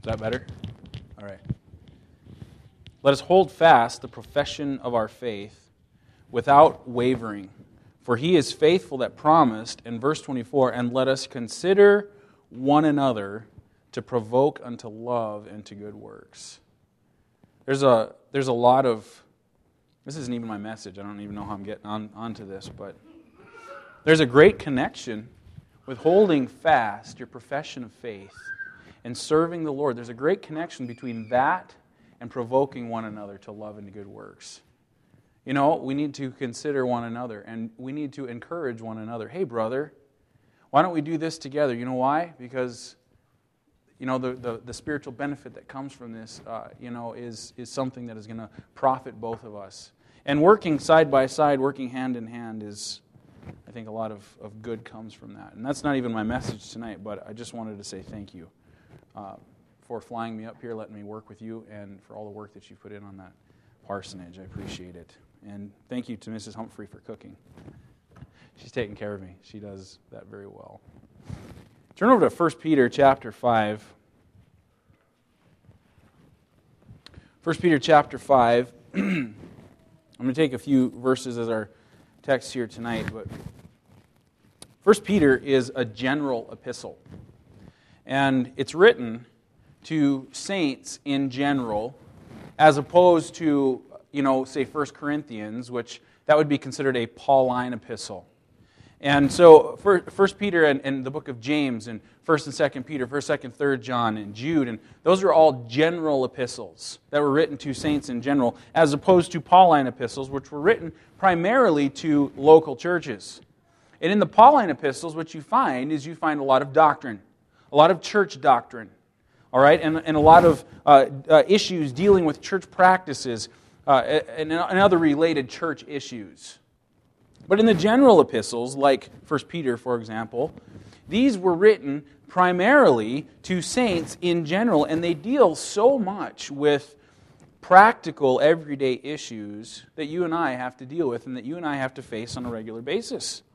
Is that better? All right. Let us hold fast the profession of our faith without wavering. For he is faithful that promised, in verse 24, and let us consider one another to provoke unto love and to good works. There's a lot of, this isn't even my message, I don't even know how I'm getting onto this, but there's a great connection with holding fast your profession of faith and serving the Lord. There's a great connection between that and provoking one another to love and to good works. You know, we need to consider one another, and we need to encourage one another. Hey, brother, why don't we do this together? You know why? Because, you know, the spiritual benefit that comes from this, is something that is going to profit both of us. And working side by side, working hand in hand is, I think, a lot of good comes from that. And that's not even my message tonight, but I just wanted to say thank you for flying me up here, letting me work with you, and for all the work that you put in on that parsonage. I appreciate it. And thank you to Mrs. Humphrey for cooking. She's taking care of me. She does that very well. Turn over to 1 Peter chapter 5. 1 Peter chapter 5. I'm going to take a few verses as our text here tonight, but 1 Peter is a general epistle. And it's written to saints in general, as opposed to, say 1 Corinthians, which that would be considered a Pauline epistle. And so 1 Peter and the book of James and 1 and 2 Peter, 1st, 2nd, 3rd John and Jude, and those are all general epistles that were written to saints in general, as opposed to Pauline epistles, which were written primarily to local churches. And in the Pauline epistles, what you find is a lot of doctrine, a lot of church doctrine, all right, and a lot of issues dealing with church practices and other related church issues. But in the general epistles, like 1 Peter, for example, these were written primarily to saints in general, and they deal so much with practical, everyday issues that you and I have to deal with and that you and I have to face on a regular basis.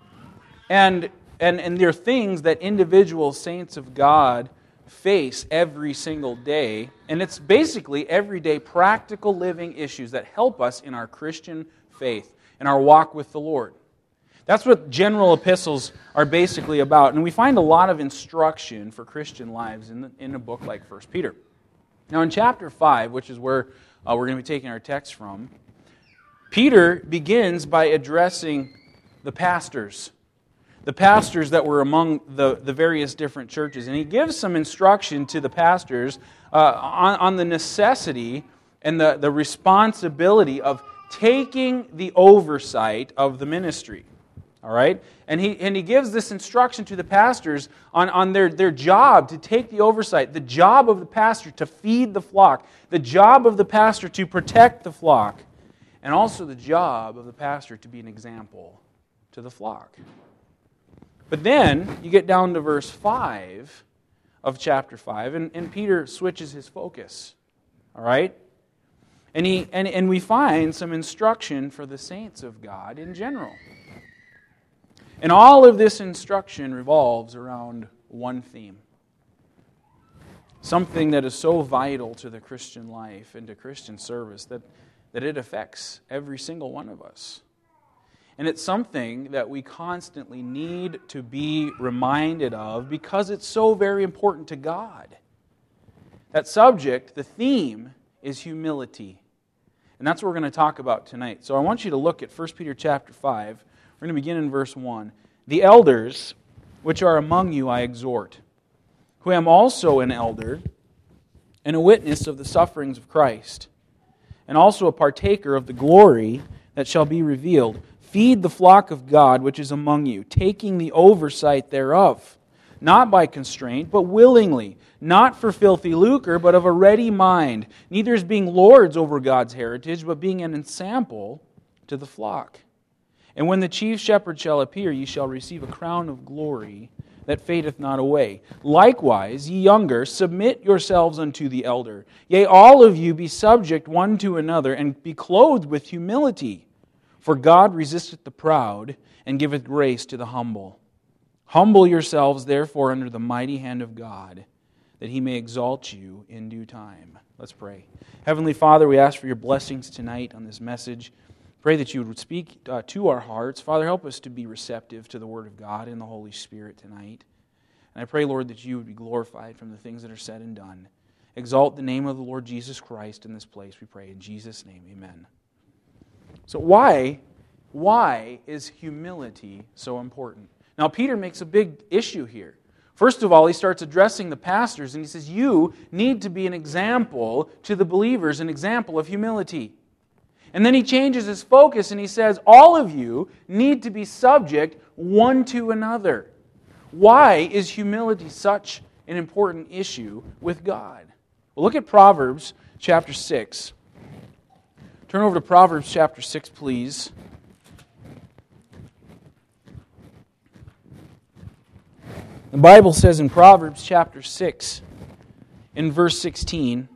And they're things that individual saints of God face every single day, and it's basically everyday practical living issues that help us in our Christian faith, in our walk with the Lord. That's what general epistles are basically about, and we find a lot of instruction for Christian lives in a book like 1 Peter. Now in chapter 5, which is where we're going to be taking our text from, Peter begins by addressing the pastors that were among the various different churches. And he gives some instruction to the pastors on the necessity and the responsibility of taking the oversight of the ministry. All right? And he gives this instruction to the pastors on their job to take the oversight, the job of the pastor to feed the flock, the job of the pastor to protect the flock, and also the job of the pastor to be an example to the flock. But then you get down to verse 5 of chapter 5, and Peter switches his focus. All right? And we find some instruction for the saints of God in general. And all of this instruction revolves around one theme. Something that is so vital to the Christian life and to Christian service that it affects every single one of us. And it's something that we constantly need to be reminded of because it's so very important to God. That subject, the theme, is humility. And that's what we're going to talk about tonight. So I want you to look at 1 Peter chapter 5. We're going to begin in verse 1. The elders, which are among you, I exhort, who am also an elder and a witness of the sufferings of Christ, and also a partaker of the glory that shall be revealed. Feed the flock of God which is among you, taking the oversight thereof, not by constraint, but willingly, not for filthy lucre, but of a ready mind, neither as being lords over God's heritage, but being an ensample to the flock. And when the chief shepherd shall appear, ye shall receive a crown of glory that fadeth not away. Likewise, ye younger, submit yourselves unto the elder. Yea, all of you be subject one to another, and be clothed with humility. For God resisteth the proud, and giveth grace to the humble. Humble yourselves, therefore, under the mighty hand of God, that He may exalt you in due time. Let's pray. Heavenly Father, we ask for your blessings tonight on this message. Pray that you would speak to our hearts. Father, help us to be receptive to the Word of God and the Holy Spirit tonight. And I pray, Lord, that you would be glorified from the things that are said and done. Exalt the name of the Lord Jesus Christ in this place, we pray. In Jesus' name, amen. So why is humility so important? Now, Peter makes a big issue here. First of all, he starts addressing the pastors, and he says, you need to be an example to the believers, an example of humility. And then he changes his focus and he says, all of you need to be subject one to another. Why is humility such an important issue with God? Well, look at Proverbs chapter 6. Turn over to Proverbs chapter 6, please. The Bible says in Proverbs chapter 6, in verse 16,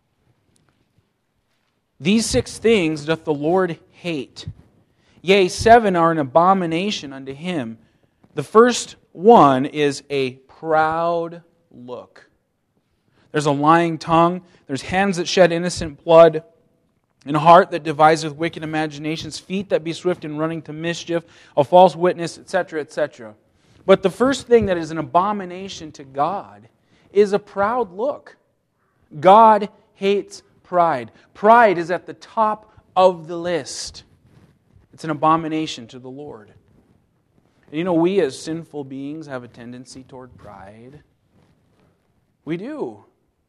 these 6 things doth the Lord hate. Yea, 7 are an abomination unto Him. The first one is a proud look. There's a lying tongue. There's hands that shed innocent blood. And a heart that deviseth wicked imaginations. Feet that be swift in running to mischief. A false witness, etc., etc. But the first thing that is an abomination to God is a proud look. God hates pride. Pride is at the top of the list. It's an abomination to the Lord. And you know, we as sinful beings have a tendency toward pride. We do.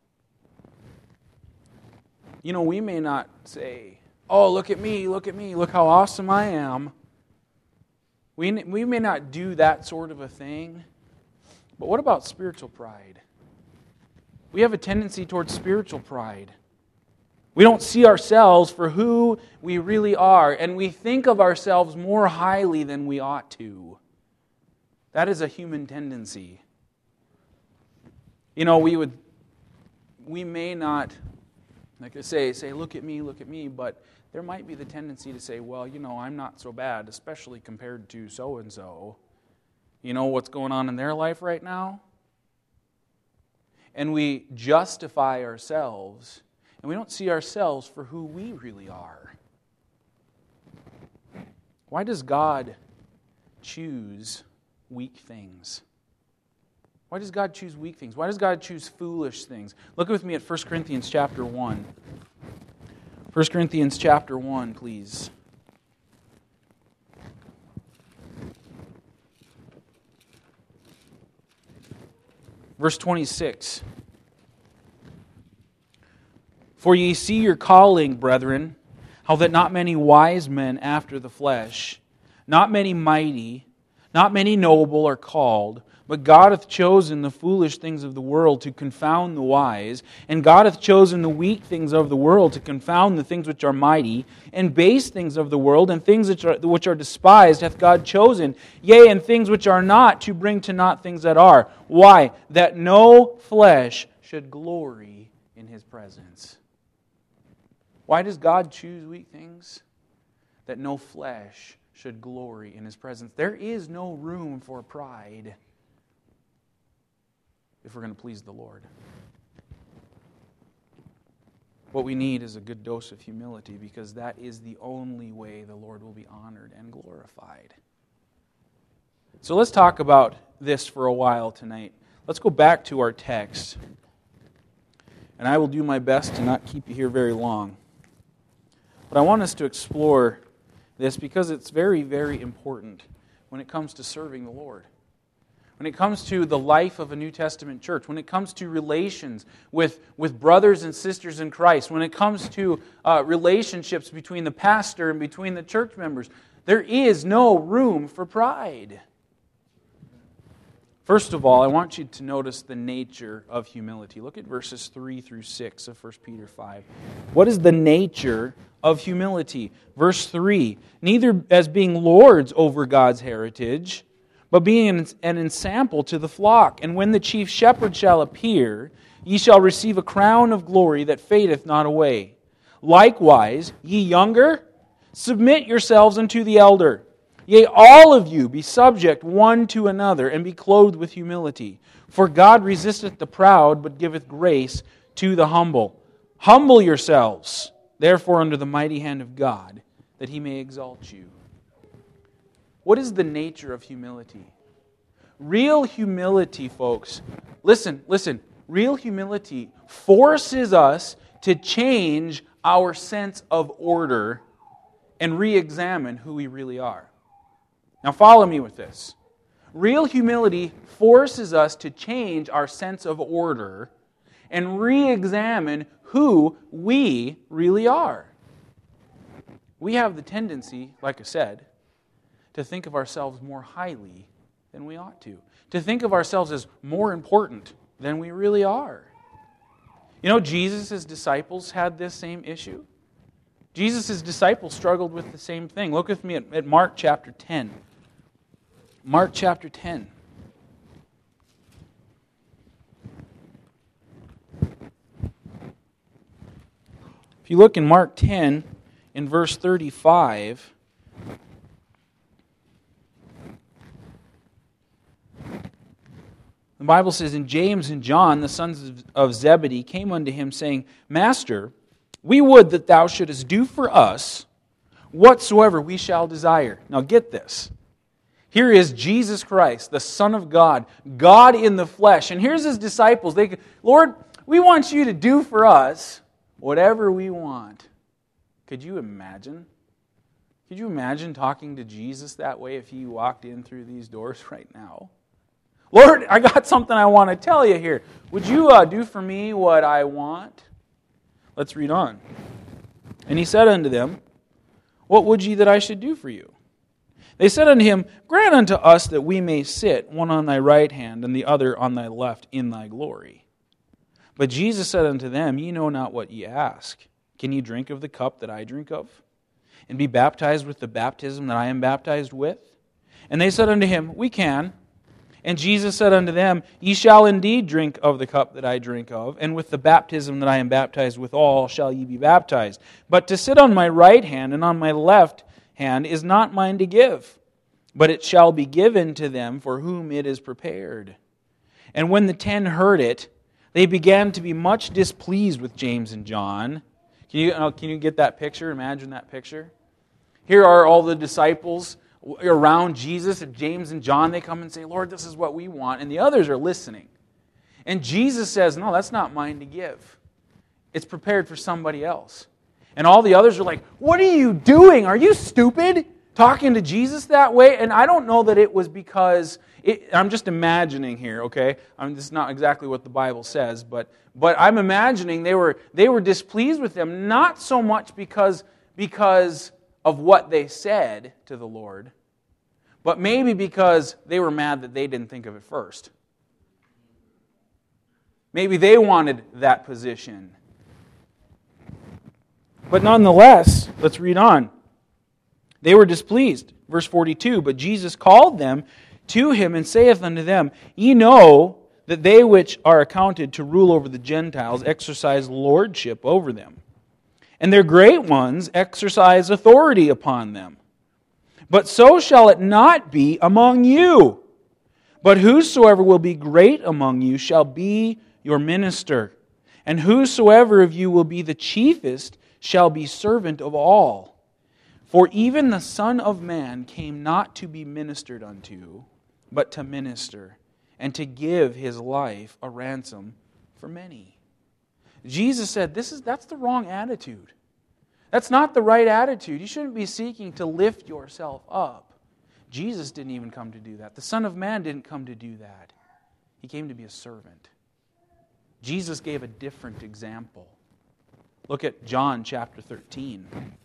You know, we may not say, oh, look at me, look how awesome I am. We may not do that sort of a thing. But what about spiritual pride? We have a tendency towards spiritual pride. We don't see ourselves for who we really are, and we think of ourselves more highly than we ought to. That is a human tendency. You know, we may not, like I say, look at me, but there might be the tendency to say, well, you know, I'm not so bad, especially compared to so-and-so. You know what's going on in their life right now? And we justify ourselves, and we don't see ourselves for who we really are. Why does God choose weak things? Why does God choose weak things? Why does God choose foolish things? Look with me at 1 Corinthians chapter 1. 1 Corinthians chapter 1, please. Verse 26. For ye see your calling, brethren, how that not many wise men after the flesh, not many mighty, not many noble are called, but God hath chosen the foolish things of the world to confound the wise, and God hath chosen the weak things of the world to confound the things which are mighty, and base things of the world, and things which are despised hath God chosen, yea, and things which are not, to bring to naught things that are. Why? That no flesh should glory in His presence. Why does God choose weak things? That no flesh should glory in His presence. There is no room for pride if we're going to please the Lord. What we need is a good dose of humility, because that is the only way the Lord will be honored and glorified. So let's talk about this for a while tonight. Let's go back to our text. And I will do my best to not keep you here very long. But I want us to explore this because it's very, very important when it comes to serving the Lord. When it comes to the life of a New Testament church, when it comes to relations with brothers and sisters in Christ, when it comes to relationships between the pastor and between the church members, there is no room for pride. First of all, I want you to notice the nature of humility. Look at verses 3 through 6 of 1 Peter 5. What is the nature of humility? Verse 3, neither as being lords over God's heritage, but being an ensample to the flock. And when the chief shepherd shall appear, ye shall receive a crown of glory that fadeth not away. Likewise, ye younger, submit yourselves unto the elder. Yea, all of you be subject one to another, and be clothed with humility. For God resisteth the proud, but giveth grace to the humble. Humble yourselves, therefore, under the mighty hand of God, that He may exalt you. What is the nature of humility? Real humility, folks, listen, real humility forces us to change our sense of order and re-examine who we really are. Now follow me with this. Real humility forces us to change our sense of order and re-examine who we really are. We have the tendency, like I said, to think of ourselves more highly than we ought to think of ourselves as more important than we really are. You know, Jesus' disciples had this same issue. Jesus' disciples struggled with the same thing. Look with me at Mark chapter 10. Mark chapter 10. If you look in Mark 10, in verse 35, the Bible says, "And James and John, the sons of Zebedee, came unto him, saying, Master, we would that thou shouldest do for us whatsoever we shall desire." Now get this. Here is Jesus Christ, the Son of God, God in the flesh. And here's His disciples. Lord, we want you to do for us whatever we want. Could you imagine? Could you imagine talking to Jesus that way if He walked in through these doors right now? Lord, I got something I want to tell you here. Would you do for me what I want? Let's read on. "And He said unto them, What would ye that I should do for you? They said unto Him, Grant unto us that we may sit, one on thy right hand, and the other on thy left, in thy glory. But Jesus said unto them, Ye know not what ye ask. Can ye drink of the cup that I drink of? And be baptized with the baptism that I am baptized with? And they said unto Him, We can. And Jesus said unto them, Ye shall indeed drink of the cup that I drink of, and with the baptism that I am baptized withal shall ye be baptized. But to sit on my right hand and on my left hand is not mine to give, but it shall be given to them for whom it is prepared. And when the 10 heard it, they began to be much displeased with James and John." Can you get that picture? Imagine that picture. Here are all the disciples around Jesus, and James and John, they come and say, Lord, this is what we want. And the others are listening. And Jesus says, no, that's not mine to give. It's prepared for somebody else. And all the others are like, what are you doing? Are you stupid? Talking to Jesus that way? And I don't know that it was because, I'm just imagining here, okay? This is not exactly what the Bible says, but I'm imagining they were displeased with them, not so much because of what they said to the Lord, but maybe because they were mad that they didn't think of it first. Maybe they wanted that position. But nonetheless, let's read on. They were displeased. Verse 42, "But Jesus called them to Him, and saith unto them, Ye know that they which are accounted to rule over the Gentiles exercise lordship over them, and their great ones exercise authority upon them. But so shall it not be among you. But whosoever will be great among you shall be your minister. And whosoever of you will be the chiefest shall be servant of all. For even the Son of Man came not to be ministered unto, but to minister, and to give His life a ransom for many." Jesus said, that's the wrong attitude. That's not the right attitude. You shouldn't be seeking to lift yourself up. Jesus didn't even come to do that. The Son of Man didn't come to do that. He came to be a servant. Jesus gave a different example. Look at John chapter 13.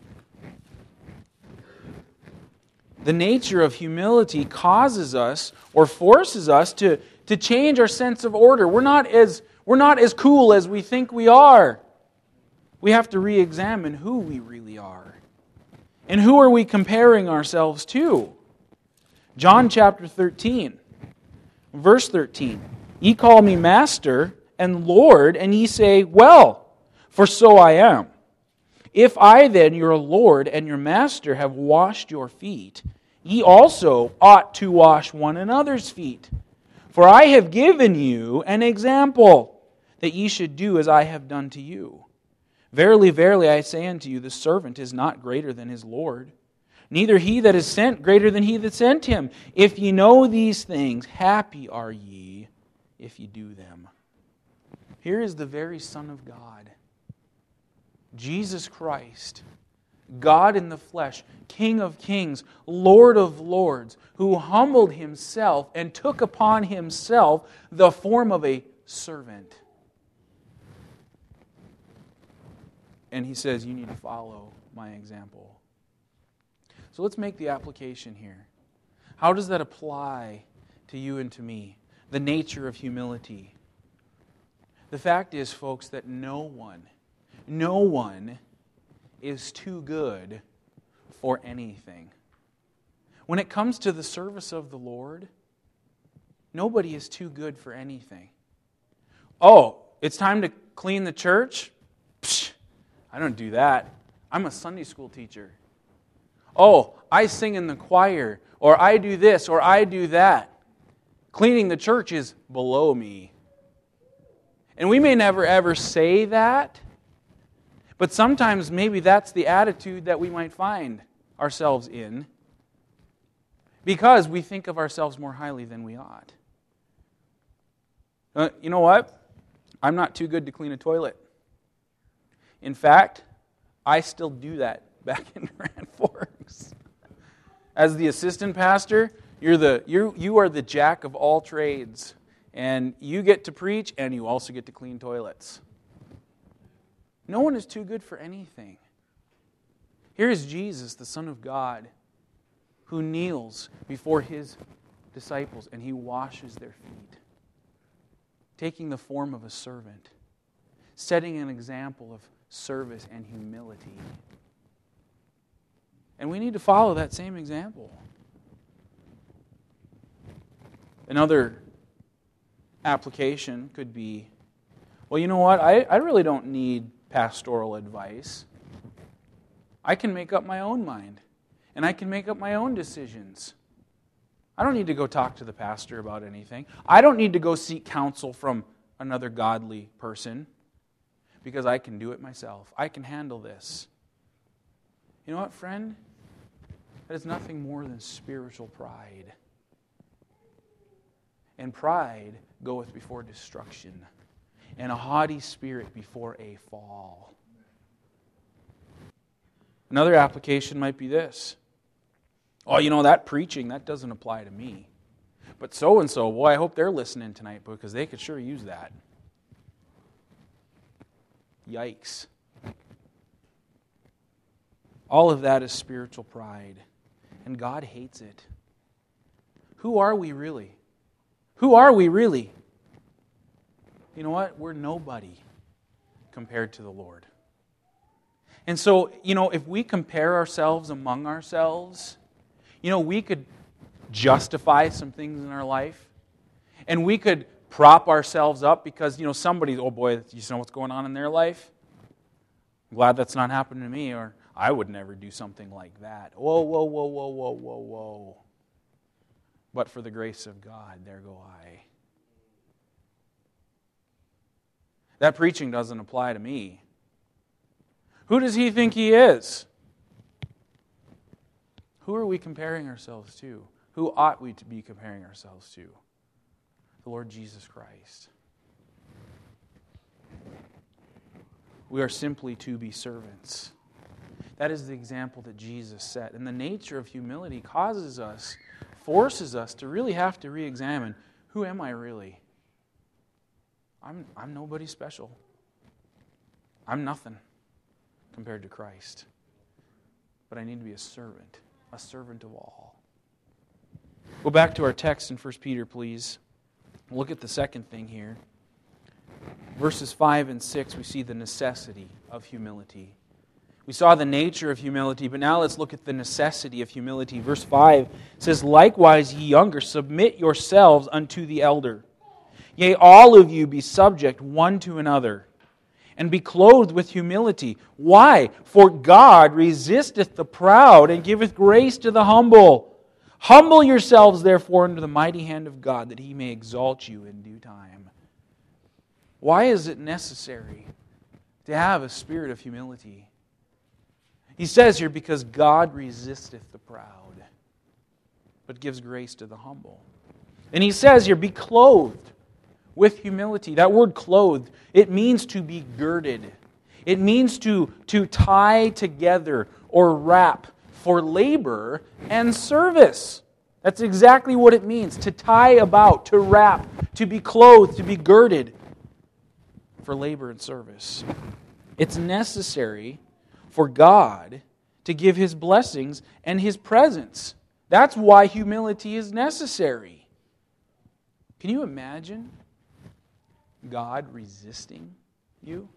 The nature of humility causes us or forces us to change our sense of order. We're not as cool as we think we are. We have to re-examine who we really are. And who are we comparing ourselves to? John chapter 13, verse 13. "Ye call me Master and Lord, and ye say, Well, for so I am. If I then, your Lord and your Master, have washed your feet, ye also ought to wash one another's feet. For I have given you an example, that ye should do as I have done to you. Verily, verily, I say unto you, the servant is not greater than his Lord, neither he that is sent greater than he that sent him. If ye know these things, happy are ye if ye do them. Here is the very Son of God, Jesus Christ, God in the flesh, King of kings, Lord of lords, who humbled himself and took upon himself the form of a servant. And he says, you need to follow my example. So let's make the application here. How does that apply to you and to me? The nature of humility. The fact is, folks, that no one is too good for anything. When it comes to the service of the Lord, nobody is too good for anything. Oh, it's time to clean the church? Psh, I don't do that. I'm a Sunday school teacher. Oh, I sing in the choir, or I do this, or I do that. Cleaning the church is below me. And we may never ever say that, but sometimes maybe that's the attitude that we might find ourselves in, because we think of ourselves more highly than we ought. You know what? I'm not too good to clean a toilet. In fact, I still do that back in Grand Forks. As the assistant pastor, you are the jack of all trades. And you get to preach, and you also get to clean toilets. No one is too good for anything. Here is Jesus, the Son of God, who kneels before His disciples, and He washes their feet, taking the form of a servant, setting an example of service and humility. And we need to follow that same example. Another application could be, well, you know what? I really don't need pastoral advice. I can make up my own mind, and I can make up my own decisions. I don't need to go talk to the pastor about anything. I don't need to go seek counsel from another godly person, because I can do it myself. I can handle this. You know what, friend? That is nothing more than spiritual pride. And pride goeth before destruction, and a haughty spirit before a fall. Another application might be this. Oh, you know, that preaching, that doesn't apply to me. But so-and-so, boy, I hope they're listening tonight, because they could sure use that. Yikes. All of that is spiritual pride, and God hates it. Who are we really? Who are we really? You know what? We're nobody compared to the Lord. And so, if we compare ourselves among ourselves, we could justify some things in our life. And we could prop ourselves up because, somebody, oh boy, you know what's going on in their life? I'm glad that's not happened to me, or I would never do something like that. Whoa, whoa, whoa, whoa, whoa, whoa, whoa. But for the grace of God, there go I. That preaching doesn't apply to me. Who does he think he is? Who are we comparing ourselves to? Who ought we to be comparing ourselves to? The Lord Jesus Christ. We are simply to be servants. That is the example that Jesus set. And the nature of humility forces us to really have to re-examine, who am I really? I'm nobody special. I'm nothing compared to Christ. But I need to be a servant of all. Go back to our text in 1 Peter, please. Look at the second thing here. Verses 5 and 6, we see the necessity of humility. We saw the nature of humility, but now let's look at the necessity of humility. Verse 5 says, likewise, ye younger, submit yourselves unto the elder. Yea, all of you be subject one to another, and be clothed with humility. Why? For God resisteth the proud, and giveth grace to the humble. Humble yourselves, therefore, under the mighty hand of God, that He may exalt you in due time. Why is it necessary to have a spirit of humility? He says here, because God resisteth the proud, but gives grace to the humble. And He says here, be clothed with humility. That word clothed, it means to be girded. It means to tie together or wrap for labor and service. That's exactly what it means. To tie about, to wrap, to be clothed, to be girded for labor and service. It's necessary for God to give His blessings and His presence. That's why humility is necessary. Can you imagine God resisting you?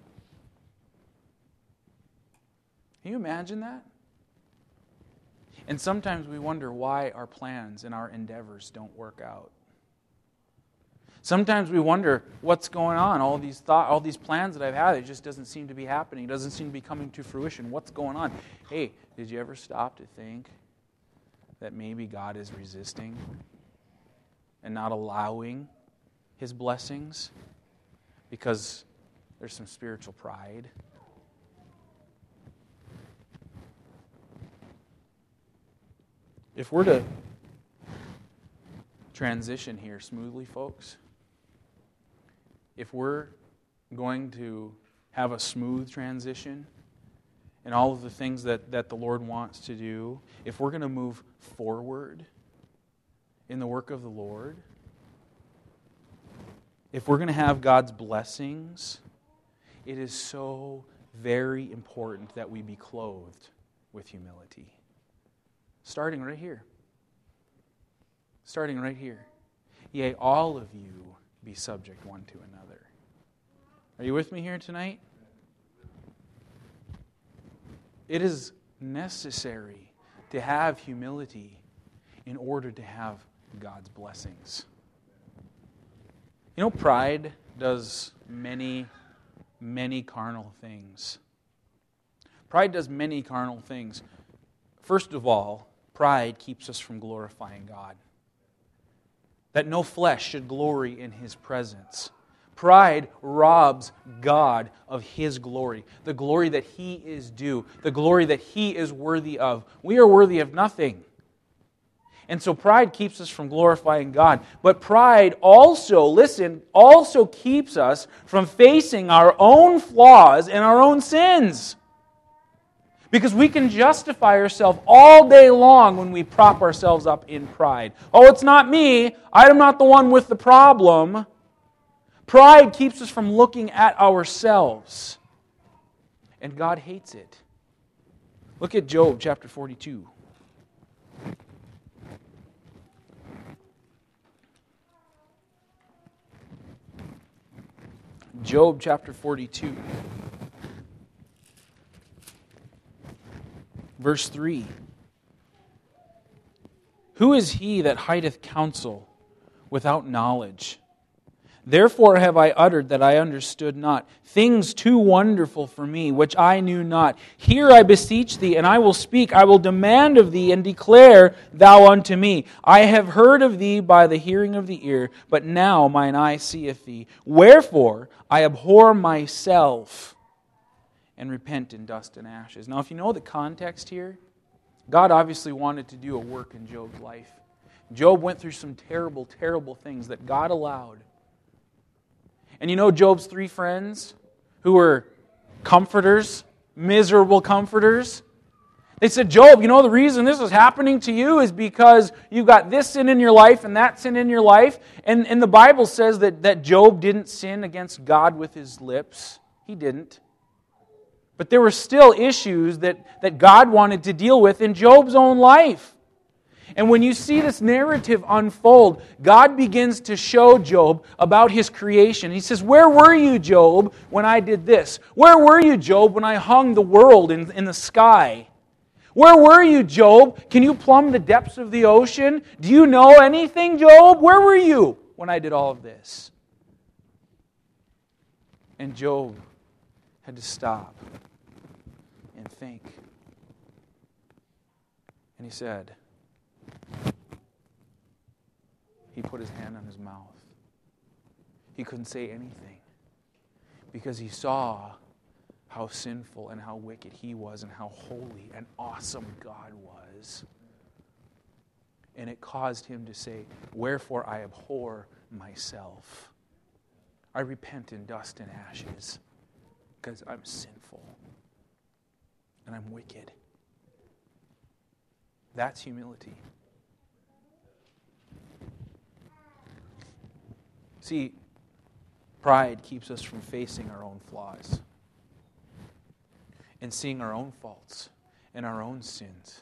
Can you imagine that? And sometimes we wonder why our plans and our endeavors don't work out. Sometimes we wonder what's going on. All these plans that I've had, it just doesn't seem to be happening. It doesn't seem to be coming to fruition. What's going on? Hey, did you ever stop to think that maybe God is resisting and not allowing His blessings because there's some spiritual pride? If we're to transition here smoothly, folks, if we're going to have a smooth transition and all of the things that the Lord wants to do, if we're going to move forward in the work of the Lord, if we're going to have God's blessings, it is so very important that we be clothed with humility. Starting right here. Starting right here. Yea, all of you be subject one to another. Are you with me here tonight? It is necessary to have humility in order to have God's blessings. You know, pride does many, many carnal things. Pride does many carnal things. First of all, pride keeps us from glorifying God. That no flesh should glory in His presence. Pride robs God of His glory, the glory that He is due, the glory that He is worthy of. We are worthy of nothing. And so pride keeps us from glorifying God. But pride also keeps us from facing our own flaws and our own sins. Because we can justify ourselves all day long when we prop ourselves up in pride. Oh, it's not me. I'm not the one with the problem. Pride keeps us from looking at ourselves. And God hates it. Look at Job chapter 42. Job chapter 42. Verse 3. Who is he that hideth counsel without knowledge? Therefore have I uttered that I understood not, things too wonderful for me, which I knew not. Hear, I beseech thee, and I will speak. I will demand of thee, and declare thou unto me. I have heard of thee by the hearing of the ear, but now mine eye seeth thee. Wherefore I abhor myself, and repent in dust and ashes. Now, if you know the context here, God obviously wanted to do a work in Job's life. Job went through some terrible, terrible things that God allowed. And you know Job's three friends who were comforters, miserable comforters? They said, Job, you know the reason this is happening to you is because you've got this sin in your life and that sin in your life. And the Bible says that Job didn't sin against God with his lips. He didn't. But there were still issues that God wanted to deal with in Job's own life. And when you see this narrative unfold, God begins to show Job about His creation. He says, where were you, Job, when I did this? Where were you, Job, when I hung the world in the sky? Where were you, Job? Can you plumb the depths of the ocean? Do you know anything, Job? Where were you when I did all of this? And Job had to stop and think. And he said, put his hand on his mouth. He couldn't say anything because he saw how sinful and how wicked he was and how holy and awesome God was. And it caused him to say, "Wherefore I abhor myself. I repent in dust and ashes because I'm sinful and I'm wicked." That's humility. See, pride keeps us from facing our own flaws and seeing our own faults and our own sins.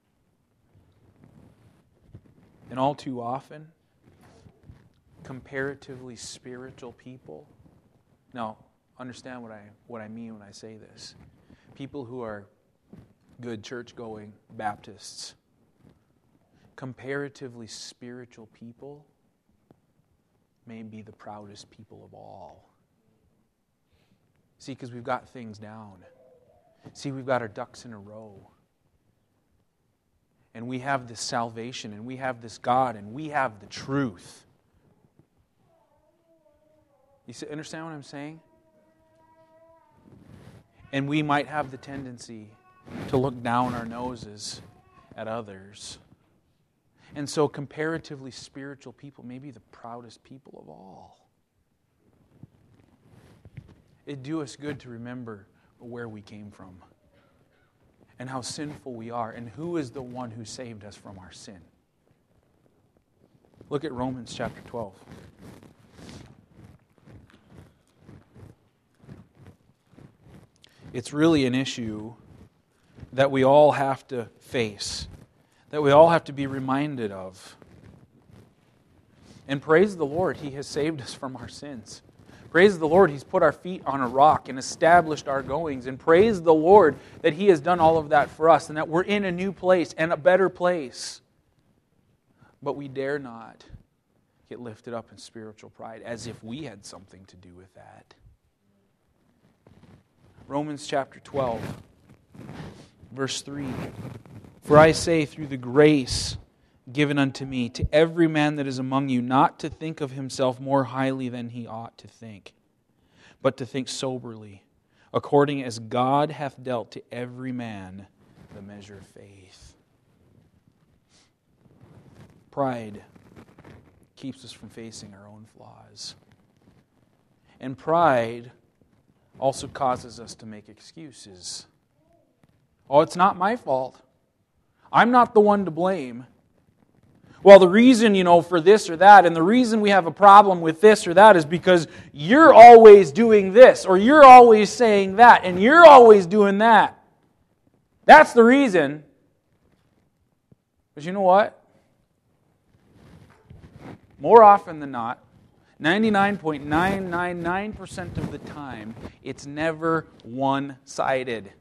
And all too often, comparatively spiritual people, now understand what I mean when I say this. People who are good church-going Baptists, comparatively spiritual people may be the proudest people of all. See, because we've got things down. See, we've got our ducks in a row. And we have this salvation, and we have this God, and we have the truth. You understand what I'm saying? And we might have the tendency to look down our noses at others. And so comparatively spiritual people may be the proudest people of all. It'd do us good to remember where we came from and how sinful we are and who is the one who saved us from our sin. Look at Romans chapter 12. It's really an issue that we all have to face, that we all have to be reminded of. And praise the Lord, He has saved us from our sins. Praise the Lord, He's put our feet on a rock and established our goings. And praise the Lord that He has done all of that for us and that we're in a new place and a better place. But we dare not get lifted up in spiritual pride as if we had something to do with that. Romans chapter 12, verse 3. For I say through the grace given unto me, to every man that is among you, not to think of himself more highly than he ought to think, but to think soberly, according as God hath dealt to every man the measure of faith. Pride keeps us from facing our own flaws. And pride also causes us to make excuses. Oh, it's not my fault. I'm not the one to blame. Well, the reason, for this or that, and the reason we have a problem with this or that is because you're always doing this, or you're always saying that, and you're always doing that. That's the reason. But you know what? More often than not, 99.999% of the time, it's never one-sided.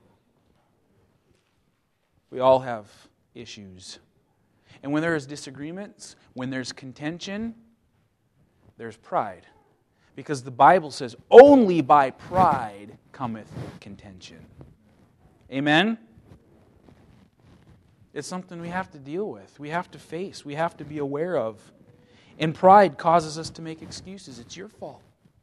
We all have issues. And when there is disagreements, when there's contention, there's pride. Because the Bible says, only by pride cometh contention. Amen? It's something we have to deal with. We have to face. We have to be aware of. And pride causes us to make excuses. It's your fault.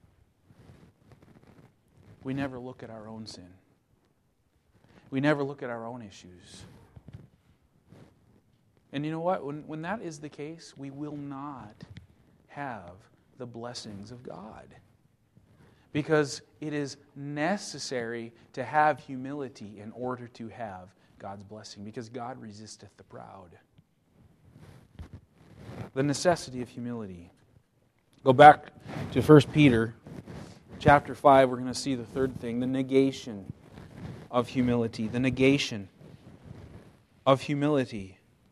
We never look at our own sin. We never look at our own issues. And you know what? When that is the case, we will not have the blessings of God. Because it is necessary to have humility in order to have God's blessing. Because God resisteth the proud. The necessity of humility. Go back to 1 Peter chapter 5. We're going to see the third thing. The negation of humility. The negation of humility.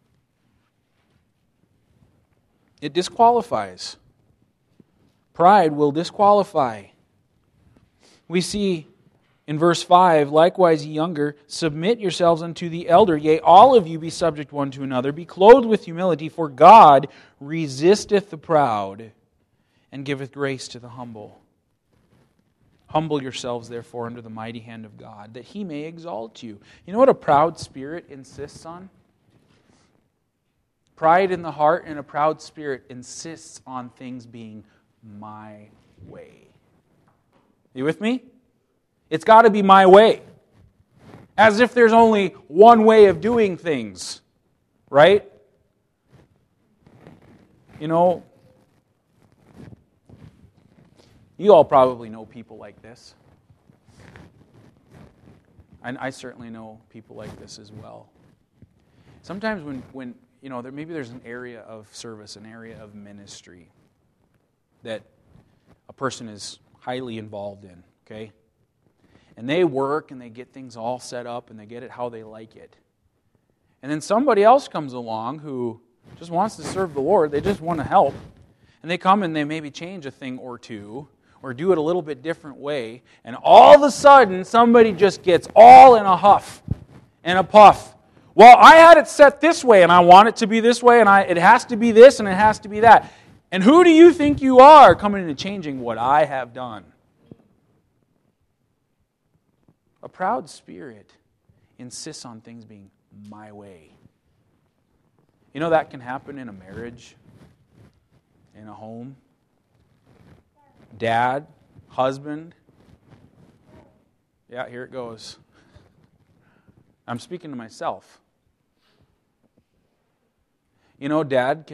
It disqualifies. Pride will disqualify. We see in verse 5, likewise ye younger, submit yourselves unto the elder. Yea, all of you be subject one to another. Be clothed with humility, for God resisteth the proud and giveth grace to the humble. Humble yourselves, therefore, under the mighty hand of God, that He may exalt you. You know what a proud spirit insists on? Pride in the heart and a proud spirit insists on things being my way. You with me? It's got to be my way. As if there's only one way of doing things. Right? You know, you all probably know people like this. And I certainly know people like this as well. Sometimes when maybe there's an area of service, an area of ministry that a person is highly involved in, okay? And they work and they get things all set up and they get it how they like it. And then somebody else comes along who just wants to serve the Lord. They just want to help. And they come and they maybe change a thing or two or do it a little bit different way. And all of a sudden, somebody just gets all in a huff and a puff. Well, I had it set this way and I want it to be this way and it has to be this and it has to be that. And who do you think you are coming in and changing what I have done? A proud spirit insists on things being my way. You know that can happen in a marriage, in a home. Dad, husband. Yeah, here it goes. I'm speaking to myself. You know, Dad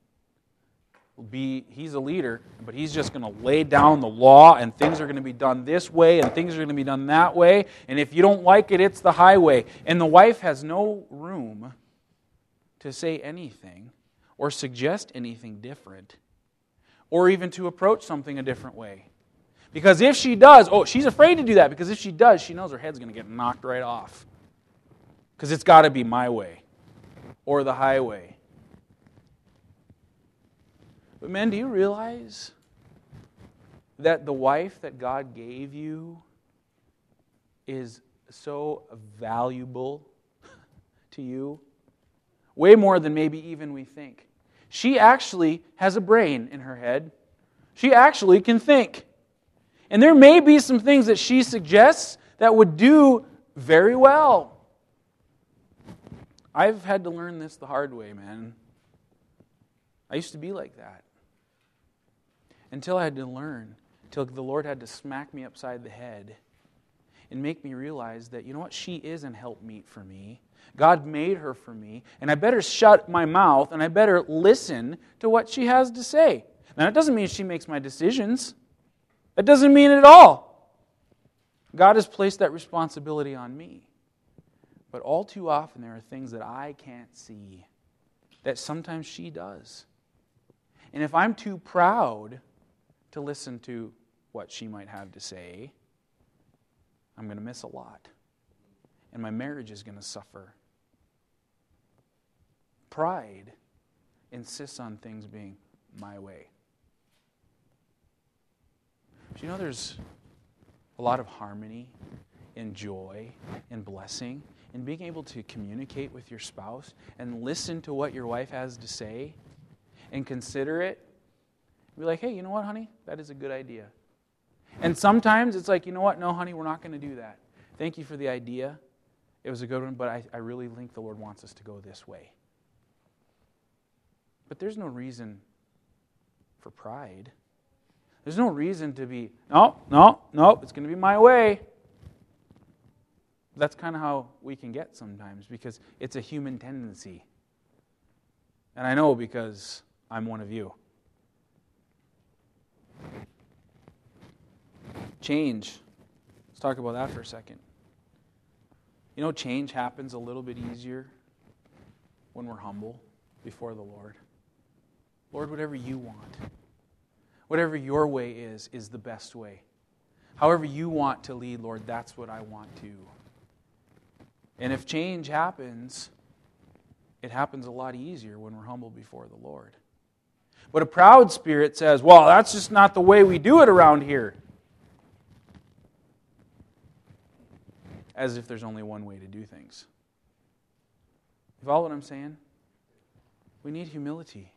he's a leader, but he's just going to lay down the law and things are going to be done this way and things are going to be done that way. And if you don't like it, it's the highway. And the wife has no room to say anything or suggest anything different or even to approach something a different way. Because if she does, she's afraid to do that because if she does, she knows her head's going to get knocked right off. Because it's got to be my way or the highway. But men, do you realize that the wife that God gave you is so valuable to you? Way more than maybe even we think. She actually has a brain in her head. She actually can think. And there may be some things that she suggests that would do very well. I've had to learn this the hard way, man. I used to be like that. Until I had to learn, until the Lord had to smack me upside the head and make me realize that, you know what, she is an helpmeet for me. God made her for me, and I better shut my mouth and I better listen to what she has to say. Now, that doesn't mean she makes my decisions. That doesn't mean it at all. God has placed that responsibility on me. But all too often there are things that I can't see that sometimes she does. And if I'm too proud to listen to what she might have to say, I'm going to miss a lot. And my marriage is going to suffer. Pride insists on things being my way. Do you know there's a lot of harmony and joy and blessing in being able to communicate with your spouse and listen to what your wife has to say and consider it? Be like, hey, you know what, honey? That is a good idea. And sometimes it's like, you know what? No, honey, we're not going to do that. Thank you for the idea. It was a good one, but I really think the Lord wants us to go this way. But there's no reason for pride. There's no reason to be, no, it's going to be my way. That's kind of how we can get sometimes because it's a human tendency. And I know because I'm one of you. Change. Let's talk about that for a second. You know, change happens a little bit easier when we're humble before the Lord. Lord, whatever you want, whatever your way is the best way. However you want to lead, Lord, that's what I want to. And if change happens, it happens a lot easier when we're humble before the Lord. But a proud spirit says, well, that's just not the way we do it around here. As if there's only one way to do things. You follow what I'm saying? We need humility.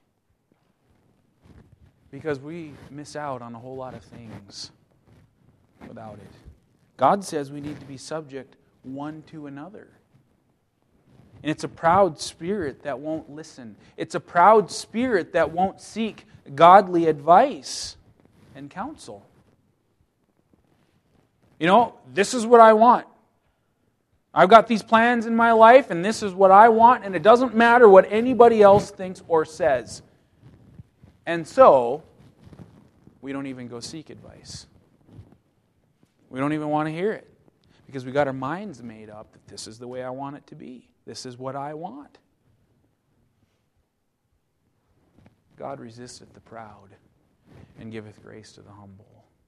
Because we miss out on a whole lot of things without it. God says we need to be subject one to another. And it's a proud spirit that won't listen. It's a proud spirit that won't seek godly advice and counsel. This is what I want. I've got these plans in my life, and this is what I want, and it doesn't matter what anybody else thinks or says. And so, we don't even go seek advice. We don't even want to hear it, because we got our minds made up that this is the way I want it to be. This is what I want. God resisteth the proud and giveth grace to the humble.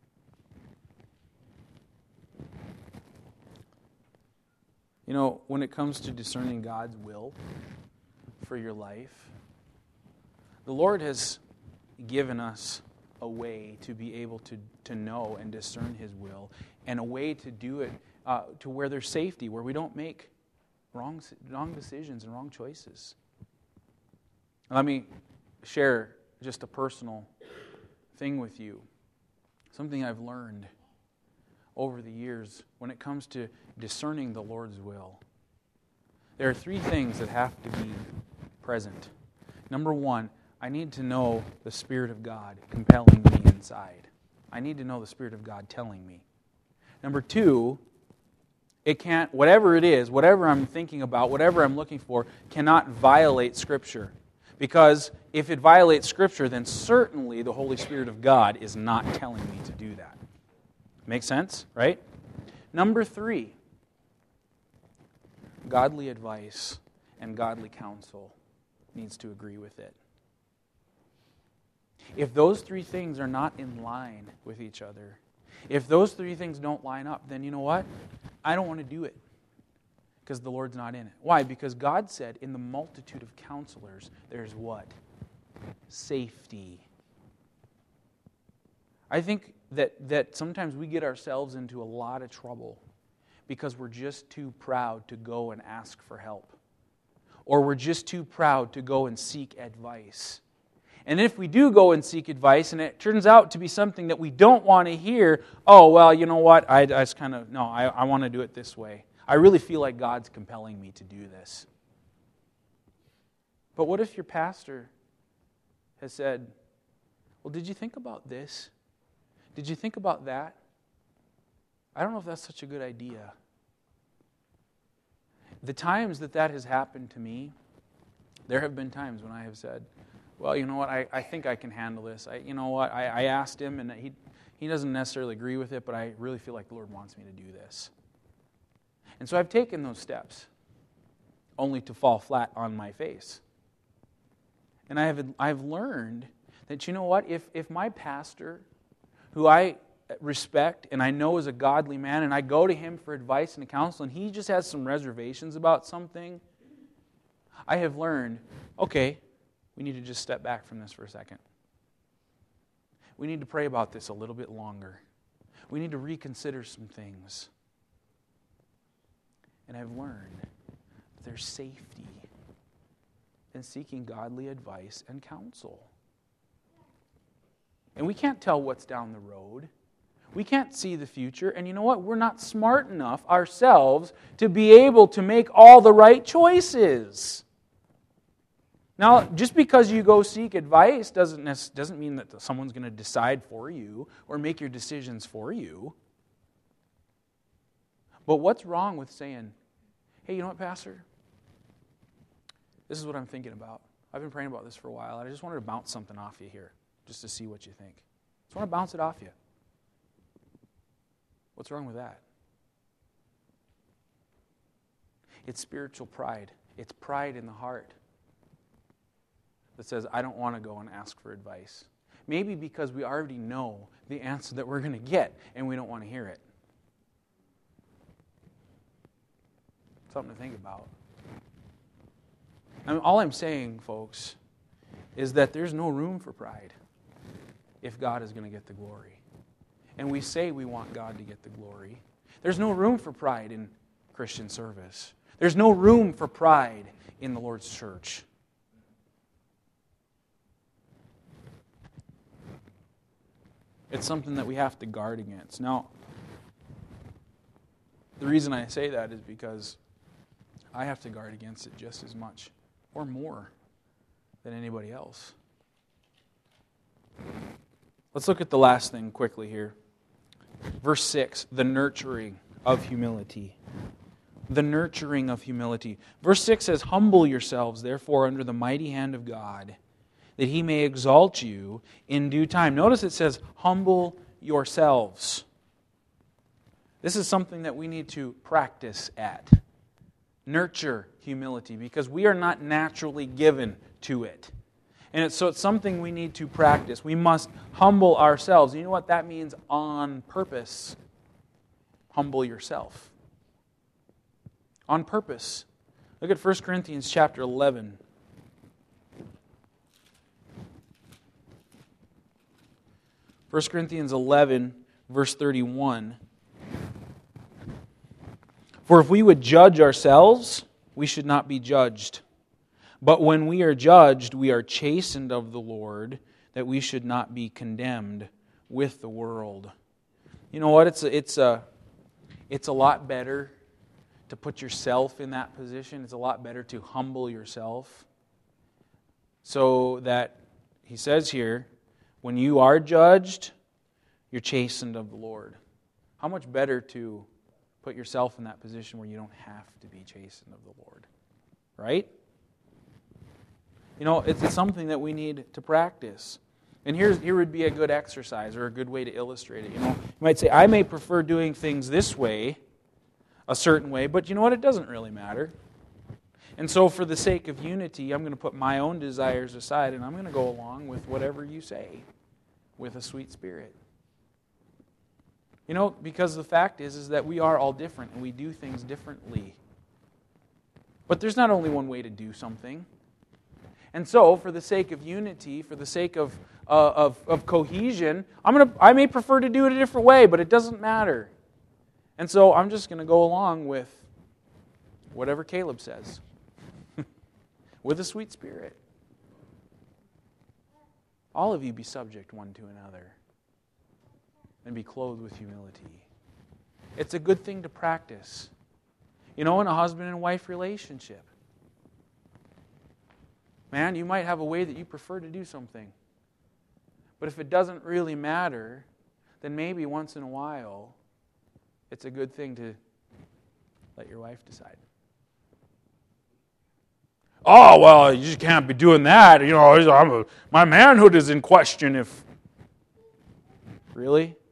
When it comes to discerning God's will for your life, the Lord has given us a way to be able to know and discern His will, and a way to do it to where there's safety, where we don't make wrong decisions and wrong choices. Let me share just a personal thing with you. Something I've learned over the years when it comes to discerning the Lord's will. There are 3 things that have to be present. Number 1, I need to know the Spirit of God compelling me inside. I need to know the Spirit of God telling me. Number 2, it can't, whatever it is, whatever I'm thinking about, whatever I'm looking for, cannot violate Scripture. Because if it violates Scripture, then certainly the Holy Spirit of God is not telling me to do that. Make sense, right? Number 3, godly advice and godly counsel needs to agree with it. If those 3 things are not in line with each other, if those 3 things don't line up, then you know what? I don't want to do it, because the Lord's not in it. Why? Because God said, in the multitude of counselors, there's what? Safety. I think that sometimes we get ourselves into a lot of trouble because we're just too proud to go and ask for help. Or we're just too proud to go and seek advice. And if we do go and seek advice, and it turns out to be something that we don't want to hear, oh, well, you know what, I want to do it this way. I really feel like God's compelling me to do this. But what if your pastor has said, well, did you think about this? Did you think about that? I don't know if that's such a good idea. The times that has happened to me, there have been times when I have said, well, you know what, I think I can handle this. I asked him, and he doesn't necessarily agree with it, but I really feel like the Lord wants me to do this. And so I've taken those steps, only to fall flat on my face. And I've learned that, you know what, if my pastor, who I respect and I know is a godly man, and I go to him for advice and counsel, and he just has some reservations about something, I have learned, okay, we need to just step back from this for a second. We need to pray about this a little bit longer. We need to reconsider some things. And I've learned that there's safety in seeking godly advice and counsel. And we can't tell what's down the road. We can't see the future. And you know what? We're not smart enough ourselves to be able to make all the right choices. Now, just because you go seek advice doesn't mean that someone's going to decide for you or make your decisions for you. But what's wrong with saying, hey, you know what, Pastor? This is what I'm thinking about. I've been praying about this for a while, and I just wanted to bounce something off you here, just to see what you think. Just want to bounce it off you. What's wrong with that? It's spiritual pride. It's pride in the heart that says, I don't want to go and ask for advice. Maybe because we already know the answer that we're going to get, and we don't want to hear it. Something to think about. I mean, all I'm saying, folks, is that there's no room for pride if God is going to get the glory. And we say we want God to get the glory. There's no room for pride in Christian service. There's no room for pride in the Lord's church. It's something that we have to guard against. Now, the reason I say that is because I have to guard against it just as much or more than anybody else. Let's look at the last thing quickly here. Verse 6, the nurturing of humility. The nurturing of humility. Verse 6 says, humble yourselves, therefore, under the mighty hand of God, that He may exalt you in due time. Notice it says, humble yourselves. This is something that we need to practice at. Nurture humility, because we are not naturally given to it. And so it's something we need to practice. We must humble ourselves. You know what that means? On purpose. Humble yourself. On purpose. Look at 1 Corinthians chapter 11. 1 Corinthians 11, verse 31. For if we would judge ourselves, we should not be judged. But when we are judged, we are chastened of the Lord, that we should not be condemned with the world. You know what? It's a lot better to put yourself in that position. It's a lot better to humble yourself. So that, he says here, when you are judged, you're chastened of the Lord. How much better to put yourself in that position where you don't have to be chastened of the Lord. Right? You know, it's something that we need to practice. And here would be a good exercise or a good way to illustrate it. You know, you might say, I may prefer doing things this way, a certain way, but you know what? It doesn't really matter. And so for the sake of unity, I'm going to put my own desires aside and I'm going to go along with whatever you say with a sweet spirit. You know, because the fact is that we are all different and we do things differently. But there's not only one way to do something. And so, for the sake of unity, for the sake of cohesion, I may prefer to do it a different way, but it doesn't matter. And so, I'm just going to go along with whatever Caleb says, with a sweet spirit. All of you be subject one to another, and be clothed with humility. It's a good thing to practice. You know, in a husband and wife relationship. Man, you might have a way that you prefer to do something. But if it doesn't really matter, then maybe once in a while, it's a good thing to let your wife decide. Oh, well, you just can't be doing that. You know, my manhood is in question if... Really?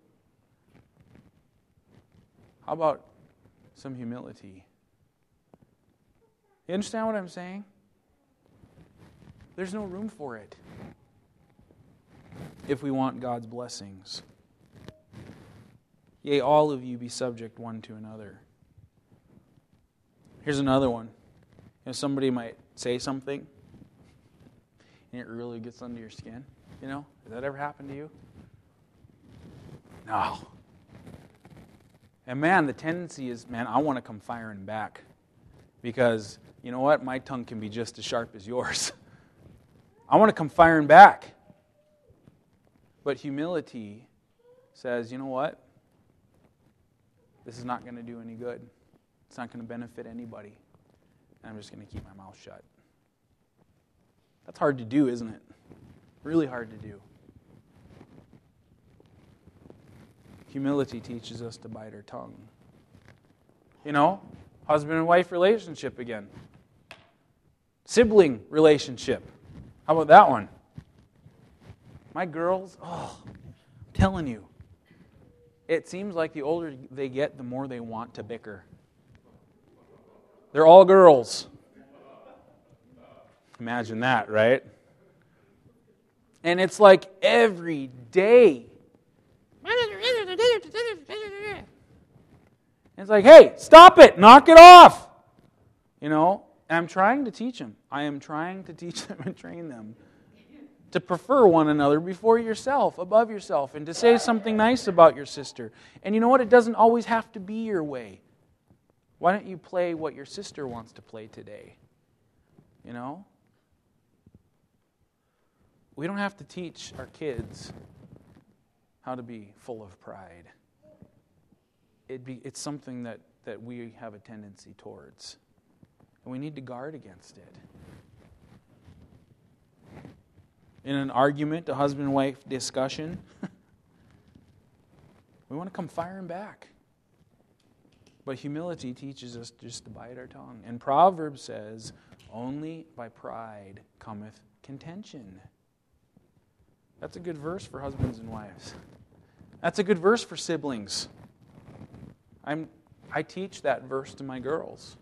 How about some humility? You understand what I'm saying? There's no room for it if we want God's blessings. Yea, all of you be subject one to another. Here's another one. You know, somebody might say something and it really gets under your skin. You know, has that ever happened to you? No. And man, the tendency is, I want to come firing back. Because, you know what? My tongue can be just as sharp as yours. I want to come firing back. But humility says, you know what? This is not going to do any good. It's not going to benefit anybody. And I'm just going to keep my mouth shut. That's hard to do, isn't it? Really hard to do. Humility teaches us to bite our tongue. You know, husband and wife relationship again. Sibling relationship. How about that one? My girls, I'm telling you, it seems like the older they get, the more they want to bicker. They're all girls. Imagine that, right? And it's like every day. It's like, hey, stop it, knock it off. You know, and I'm trying to teach them. I am trying to teach them and train them to prefer one another before yourself, above yourself, and to say something nice about your sister. And you know what? It doesn't always have to be your way. Why don't you play what your sister wants to play today? You know? We don't have to teach our kids how to be full of pride. It's something that we have a tendency towards. And we need to guard against it. In an argument, a husband and wife discussion, we want to come firing back. But humility teaches us just to bite our tongue. And Proverbs says, only by pride cometh contention. That's a good verse for husbands and wives. That's a good verse for siblings. I teach that verse to my girls.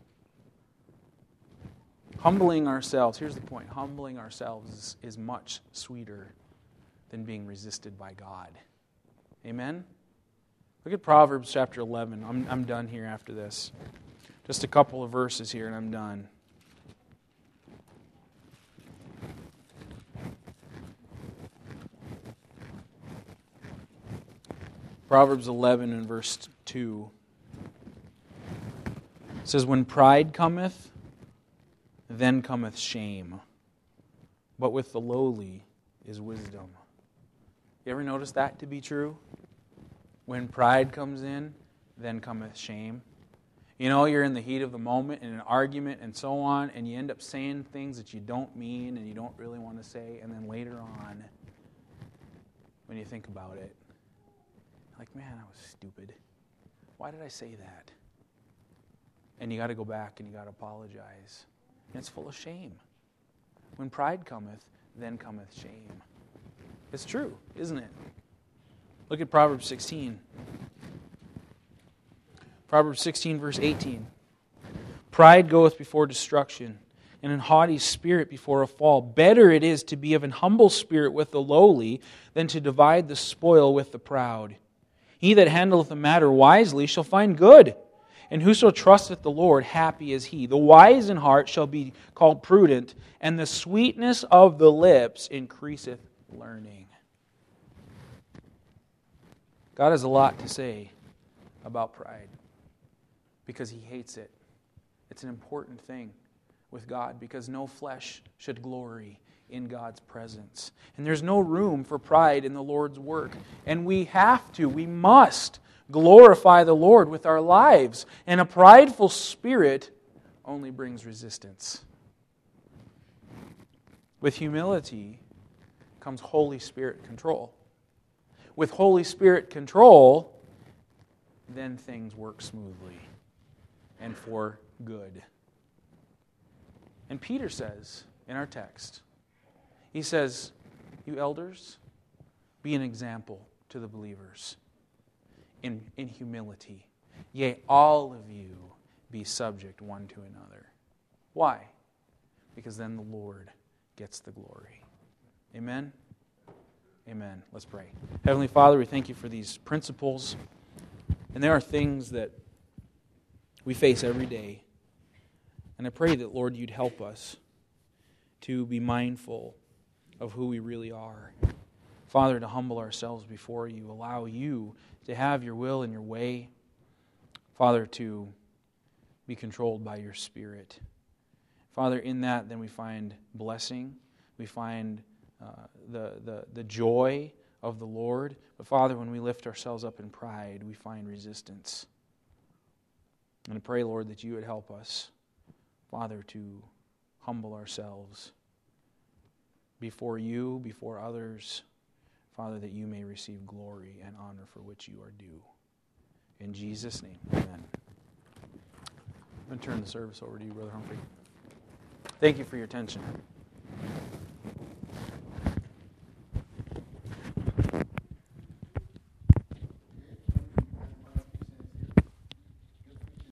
Humbling ourselves, here's the point, humbling ourselves is much sweeter than being resisted by God. Amen? Look at Proverbs chapter 11. I'm done here after this. Just a couple of verses here and I'm done. Proverbs 11 and verse 2. It says, when pride cometh, then cometh shame, but with the lowly is wisdom. You ever notice that to be true? When pride comes in, then cometh shame. You know, you're in the heat of the moment in an argument and so on, and you end up saying things that you don't mean and you don't really want to say, and then later on, when you think about it, like, man, I was stupid. Why did I say that? And you got to go back and you got to apologize. And it's full of shame. When pride cometh, then cometh shame. It's true, isn't it? Look at Proverbs 16. Proverbs 16, verse 18. Pride goeth before destruction, and an haughty spirit before a fall. Better it is to be of an humble spirit with the lowly than to divide the spoil with the proud. He that handleth a matter wisely shall find good, and whoso trusteth the Lord, happy is he. The wise in heart shall be called prudent, and the sweetness of the lips increaseth learning. God has a lot to say about pride because He hates it. It's an important thing with God because no flesh should glory in God's presence. And there's no room for pride in the Lord's work. And we must glorify the Lord with our lives. And a prideful spirit only brings resistance. With humility comes Holy Spirit control. With Holy Spirit control, then things work smoothly and for good. And Peter says in our text, he says, you elders, be an example to the believers in humility. Yea, all of you be subject one to another. Why? Because then the Lord gets the glory. Amen? Amen. Let's pray. Heavenly Father, we thank You for these principles. And there are things that we face every day. And I pray that, Lord, You'd help us to be mindful of who we really are. Father, to humble ourselves before You, allow You to have Your will and Your way. Father, to be controlled by Your Spirit. Father, in that then we find blessing. We find the joy of the Lord. But Father, when we lift ourselves up in pride, we find resistance. And I pray, Lord, that You would help us, Father, to humble ourselves before You, before others, Father, that You may receive glory and honor for which You are due. In Jesus' name, amen. I'm going to turn the service over to you, Brother Humphrey. Thank you for your attention.